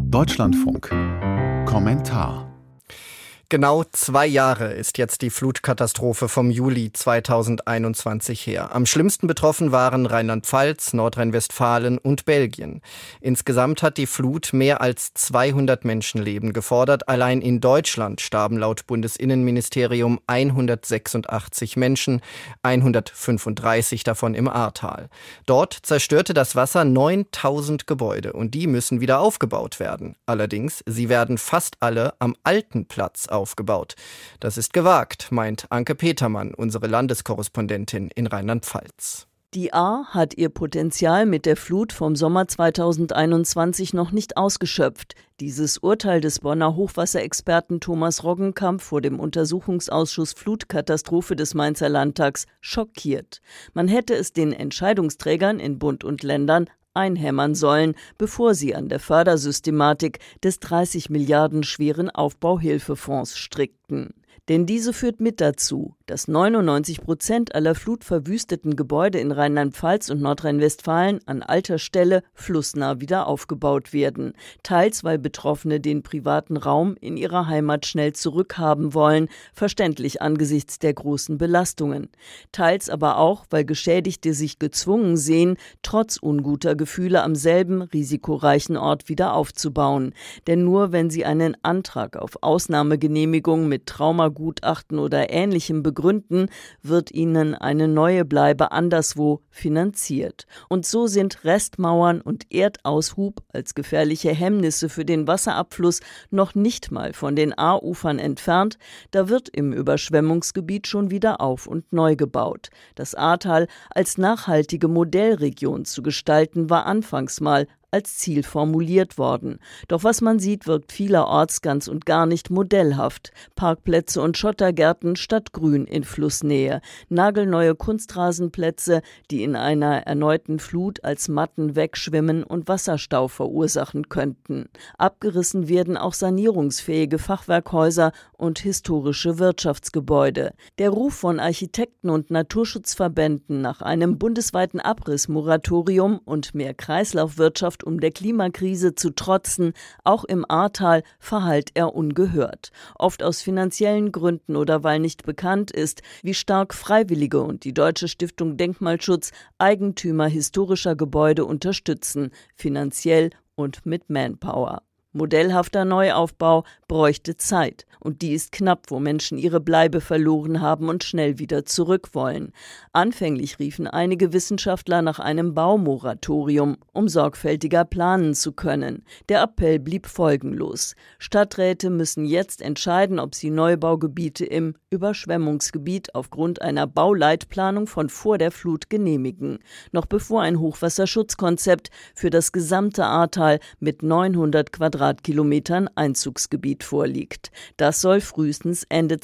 Deutschlandfunk. Kommentar. Genau 2 Jahre ist jetzt die Flutkatastrophe vom Juli 2021 her. Am schlimmsten betroffen waren Rheinland-Pfalz, Nordrhein-Westfalen und Belgien. Insgesamt hat die Flut mehr als 200 Menschenleben gefordert. Allein in Deutschland starben laut Bundesinnenministerium 186 Menschen, 135 davon im Ahrtal. Dort zerstörte das Wasser 9000 Gebäude und die müssen wieder aufgebaut werden. Allerdings, sie werden fast alle am alten Platz aufgebaut. Das ist gewagt, meint Anke Petermann, unsere Landeskorrespondentin in Rheinland-Pfalz. Die Ahr hat ihr Potenzial mit der Flut vom Sommer 2021 noch nicht ausgeschöpft. Dieses Urteil des Bonner Hochwasserexperten Thomas Roggenkamp vor dem Untersuchungsausschuss Flutkatastrophe des Mainzer Landtags schockiert. Man hätte es den Entscheidungsträgern in Bund und Ländern einhämmern sollen, bevor sie an der Fördersystematik des 30 Milliarden schweren Aufbauhilfefonds strickten. Denn diese führt mit dazu, dass 99% aller flutverwüsteten Gebäude in Rheinland-Pfalz und Nordrhein-Westfalen an alter Stelle flussnah wieder aufgebaut werden. Teils, weil Betroffene den privaten Raum in ihrer Heimat schnell zurückhaben wollen, verständlich angesichts der großen Belastungen. Teils aber auch, weil Geschädigte sich gezwungen sehen, trotz unguter Gefühle am selben risikoreichen Ort wieder aufzubauen. Denn nur wenn sie einen Antrag auf Ausnahmegenehmigung mit Traumagutachten oder Ähnlichem begründen, wird ihnen eine neue Bleibe anderswo finanziert. Und so sind Restmauern und Erdaushub als gefährliche Hemmnisse für den Wasserabfluss noch nicht mal von den Ahrufern entfernt. Da wird im Überschwemmungsgebiet schon wieder auf- und neu gebaut. Das Ahrtal als nachhaltige Modellregion zu gestalten, war anfangs mal als Ziel formuliert worden. Doch was man sieht, wirkt vielerorts ganz und gar nicht modellhaft. Parkplätze und Schottergärten statt Grün in Flussnähe. Nagelneue Kunstrasenplätze, die in einer erneuten Flut als Matten wegschwimmen und Wasserstau verursachen könnten. Abgerissen werden auch sanierungsfähige Fachwerkhäuser und historische Wirtschaftsgebäude. Der Ruf von Architekten und Naturschutzverbänden nach einem bundesweiten Abrissmoratorium und mehr Kreislaufwirtschaft um der Klimakrise zu trotzen, auch im Ahrtal, verhallt er ungehört. Oft aus finanziellen Gründen oder weil nicht bekannt ist, wie stark Freiwillige und die Deutsche Stiftung Denkmalschutz Eigentümer historischer Gebäude unterstützen, finanziell und mit Manpower. Modellhafter Neuaufbau bräuchte Zeit. Und die ist knapp, wo Menschen ihre Bleibe verloren haben und schnell wieder zurück wollen. Anfänglich riefen einige Wissenschaftler nach einem Baumoratorium, um sorgfältiger planen zu können. Der Appell blieb folgenlos. Stadträte müssen jetzt entscheiden, ob sie Neubaugebiete im Überschwemmungsgebiet aufgrund einer Bauleitplanung von vor der Flut genehmigen. Noch bevor ein Hochwasserschutzkonzept für das gesamte Ahrtal mit 900 Quadratkilometern Einzugsgebiet vorliegt. Das soll frühestens Ende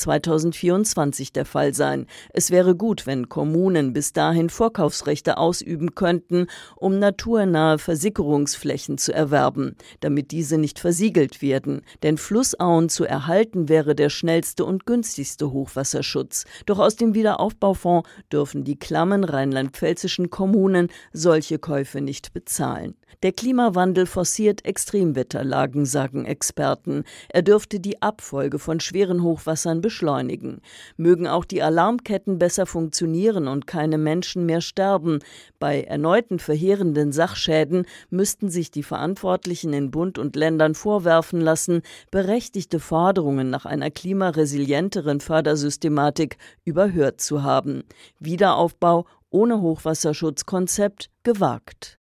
2024 der Fall sein. Es wäre gut, wenn Kommunen bis dahin Vorkaufsrechte ausüben könnten, um naturnahe Versickerungsflächen zu erwerben, damit diese nicht versiegelt werden. Denn Flussauen zu erhalten wäre der schnellste und günstigste Hochwasserschutz. Doch aus dem Wiederaufbaufonds dürfen die klammen rheinland-pfälzischen Kommunen solche Käufe nicht bezahlen. Der Klimawandel forciert Extremwetterlagen, sagen Experten. Er dürfte die Abfolge von schweren Hochwassern beschleunigen. Mögen auch die Alarmketten besser funktionieren und keine Menschen mehr sterben. Bei erneuten verheerenden Sachschäden müssten sich die Verantwortlichen in Bund und Ländern vorwerfen lassen, berechtigte Forderungen nach einer klimaresilienteren Fördersystematik überhört zu haben. Wiederaufbau ohne Hochwasserschutzkonzept gewagt.